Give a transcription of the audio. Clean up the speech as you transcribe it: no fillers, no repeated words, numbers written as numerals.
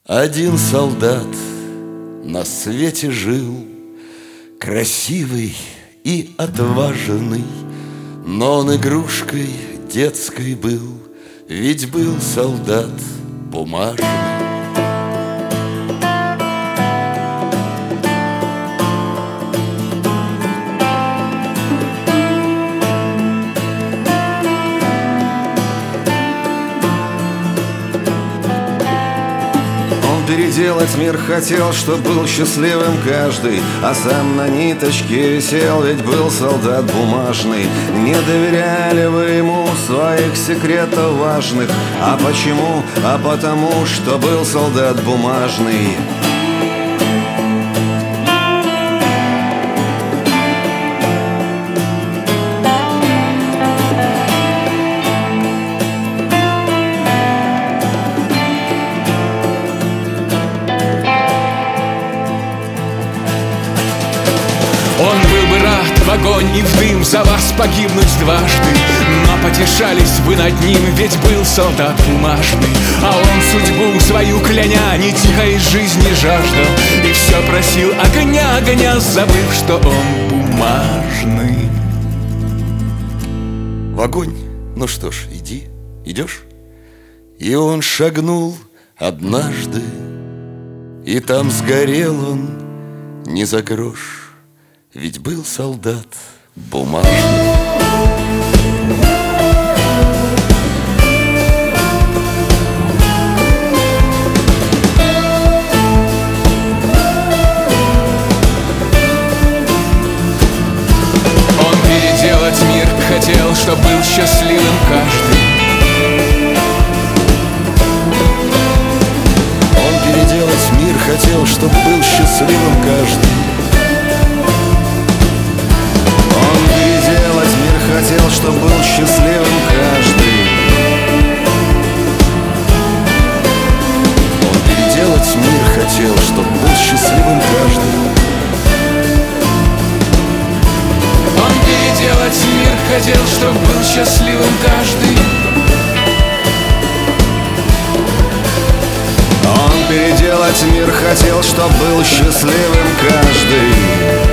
Один солдат на свете жил, красивый и отважный, но он игрушкой детской был, ведь был солдат бумажный. Переделать мир хотел, чтоб был счастливым каждый, а сам на ниточке висел, ведь был солдат бумажный. Не доверяли вы ему своих секретов важных. А почему? А потому, что был солдат бумажный. Он был бы рад в огонь и в дым за вас погибнуть дважды, но потешались вы над ним, ведь был солдат бумажный. А он судьбу свою кляня не тихой жизни жаждал, и все просил огня, огня, забыв, что он бумажный. В огонь? Ну что ж, иди, идешь? И он шагнул однажды, и там сгорел он не за грош, ведь был солдат бумажный. Он переделать мир хотел, чтоб был счастливым каждый. Он переделать мир хотел, чтоб был счастливым каждый. Хотел, чтоб был счастливым каждый. Он переделать мир хотел, чтоб был счастливым каждый. Он переделать мир хотел, чтоб был счастливым каждый. Он переделать мир хотел, чтоб был счастливым каждый.